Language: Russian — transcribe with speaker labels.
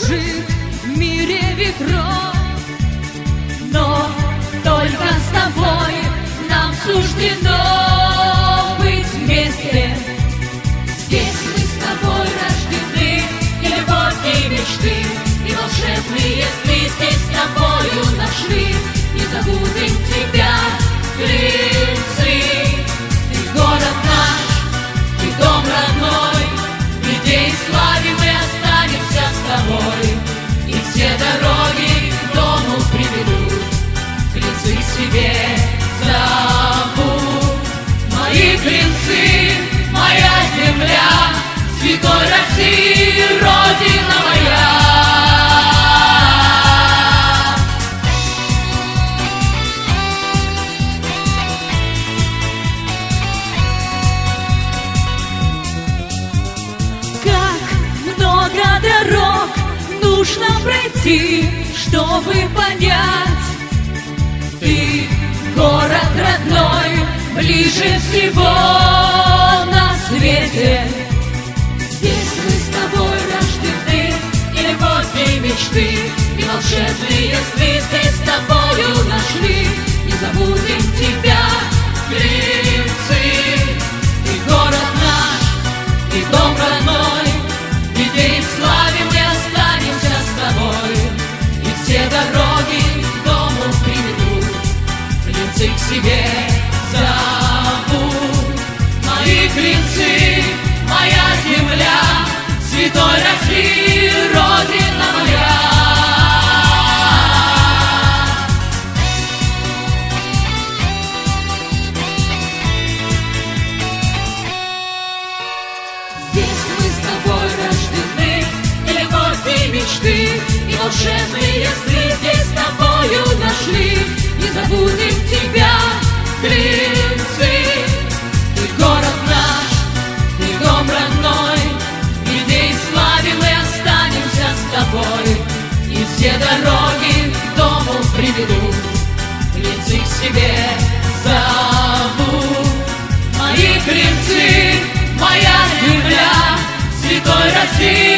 Speaker 1: кружит в мире ветров, но только с тобой нам суждено быть вместе. Здесь мы с тобой рождены, и любовь, и мечты, и волшебные сны здесь с тобою нашли. Не забудем тебя, Клинцы. Ты город наш, ты дом родной, где и славе мы останемся с тобой. И все дороги к дому приведут, Клинцы к себе зовут. Мои Клинцы, моя земля, святой России, Родина моя. Как много дорог нужно пройти, чтобы понять, ты город родной, ближе всего на свете. Здесь мы с тобой рождены, и любовь, и мечты, и волшебные сны здесь с тобою нашли. Не забудем тебя, Клинцы. Ты город наш, и дом родной, где и в славе мы останемся с тобой. И все дороги к дому приведут, Клинцы к себе зовут. Мои Клинцы, моя земля, святой России, Родина моя. Здесь мы с тобой рождены, и любовь, и мечты, и волшебные сны здесь с тобою нашли. Не забудем тебя, Клинцы. Ты город наш, ты дом родной, где и в славе мы останемся с тобой. И все дороги к дому приведут, Клинцы к себе зовут. Мои Клинцы, моя земля, святой России.